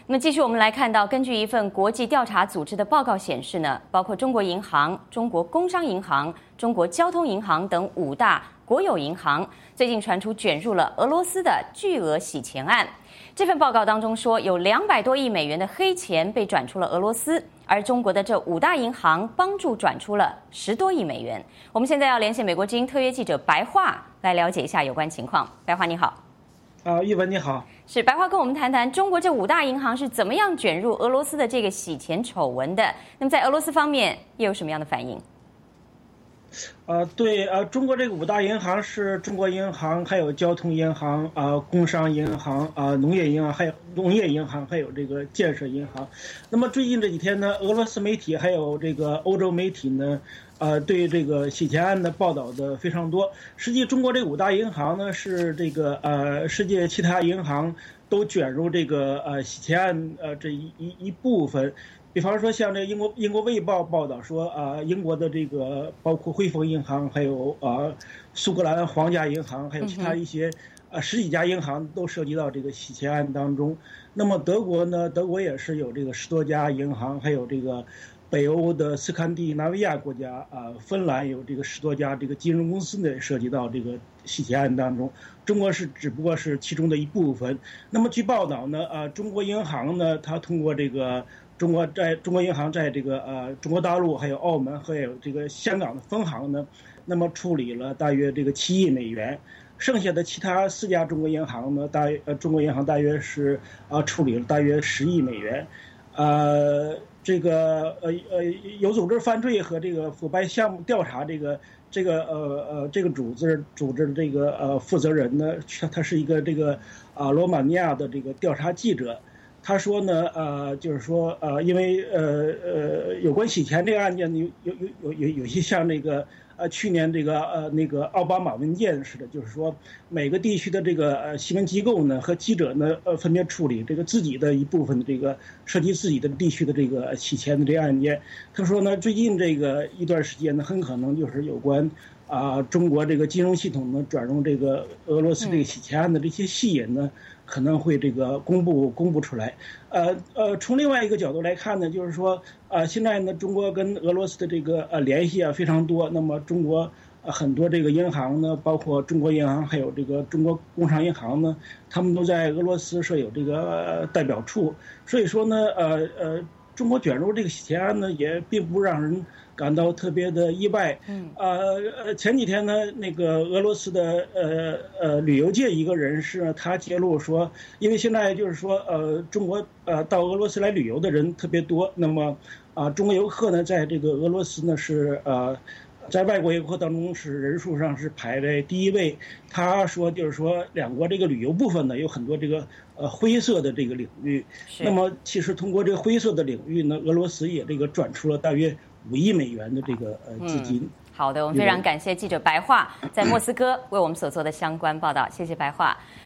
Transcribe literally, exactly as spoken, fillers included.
那么继续我们来看到，根据一份国际调查组织的报告显示呢，包括中国银行、中国工商银行、中国交通银行等五大国有银行，最近传出卷入了俄罗斯的巨额洗钱案。这份报告当中说，有两百多亿美元的黑钱被转出了俄罗斯，而中国的这五大银行帮助转出了十多亿美元。我们现在要连线美国之音特约记者白桦来了解一下有关情况。白桦你好。 啊，玉文你好，是白桦跟我们谈谈中国这五大银行是怎么样卷入俄罗斯的这个洗钱丑闻的？那么在俄罗斯方面又有什么样的反应？ 呃，对，呃，中国这个五大银行是中国银行，还有交通银行，啊、呃，工商银行，啊、呃，农业银行，还有农业银行，还有这个建设银行。那么最近这几天呢，俄罗斯媒体还有这个欧洲媒体呢，呃，对这个洗钱案的报道的非常多。实际中国这五大银行呢，是这个呃世界其他银行都卷入这个呃洗钱案呃这一一一部分。比方说，像这英国英国卫报报道说，啊，英国的这个包括汇丰银行，还有啊苏格兰皇家银行，还有其他一些啊十几家银行都涉及到这个洗钱案当中。那么德国呢，德国也是有这个十多家银行，还有这个北欧的斯堪的纳维亚国家啊，芬兰有这个十多家这个金融公司呢涉及到这个洗钱案当中。中国是只不过是其中的一部分。那么据报道呢，啊，中国银行呢，它通过这个。中国在中国银行在这个呃中国大陆还有澳门还有这个香港的分行呢，那么处理了大约这个七亿美元，剩下的其他四家中国银行呢，大约呃中国银行大约是啊、呃、处理了大约十亿美元，呃这个呃呃有组织犯罪和这个腐败项目调查这个这个呃呃这个组织组织的这个呃负责人呢，他是一个这个啊、呃、罗马尼亚的这个调查记者。他说呢，呃，就是说，呃，因为呃呃，有关洗钱这个案件，有有有有有有些像那个呃去年这个呃那个奥巴马文件似的，就是说每个地区的这个呃新闻机构呢和记者呢呃分别处理这个自己的一部分的这个涉及自己的地区的这个洗钱的这个案件。他说呢，最近这个一段时间呢，很可能就是有关。啊，中国这个金融系统呢转入这个俄罗斯这个洗钱案的这些细节呢，可能会这个公布公布出来。呃呃，从另外一个角度来看呢，就是说，呃，现在呢，中国跟俄罗斯的这个呃联系啊非常多。那么中国呃很多这个银行呢，包括中国银行还有这个中国工商银行呢，他们都在俄罗斯设有这个代表处。所以说呢，呃呃。中国卷入这个洗钱案呢，也并不让人感到特别的意外。嗯，呃呃，前几天呢，那个俄罗斯的呃呃旅游界一个人士，他揭露说，因为现在就是说，呃，中国呃到俄罗斯来旅游的人特别多，那么啊、呃，中国游客呢，在这个俄罗斯呢是呃。在外国游客当中是人数上是排在第一位。他说就是说两国这个旅游部分呢有很多这个呃灰色的这个领域。那么其实通过这个灰色的领域呢，俄罗斯也这个转出了大约五亿美元的这个呃资金。 嗯、好的，我们非常感谢记者白桦在莫斯科为我们所做的相关报道，谢谢白桦。